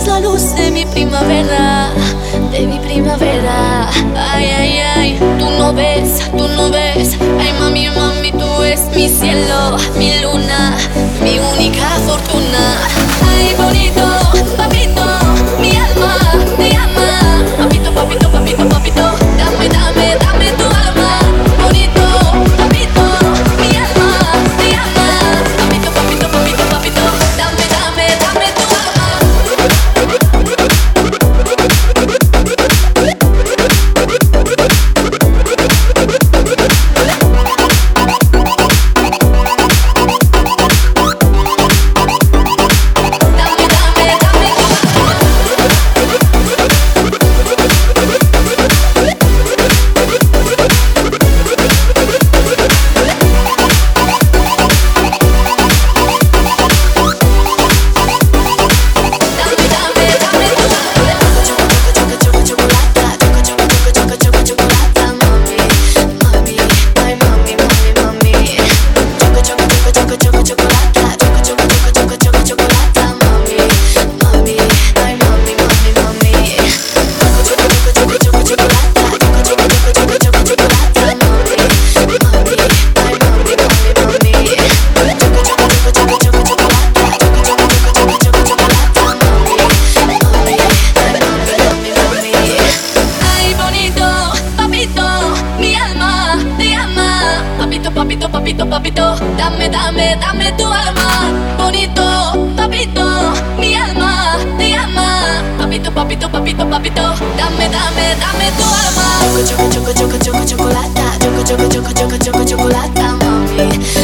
la luz de mi primavera. Ay, ay, ay, tú no ves. Ay, mami, mami, tú eres mi cielo, mi luna, mi única fortuna. Ay, bonito, papito, mi alma te ama. Papito, papito, papito, papito, dame, dame, dame tu alma. Bonito, papito, mi alma te ama. Papito, papito, papito, papito, dame, dame, dame tu alma. Papito, papito, papito, dame, dame, dame tu alma. Bonito, papito, mi alma te ama. Papito, papito, papito, papito, dame, dame, dame tu alma. Choco, choco, choco, choco, choco, chocolata. Choco, choco, choco, choco, choco, chocolata, mami.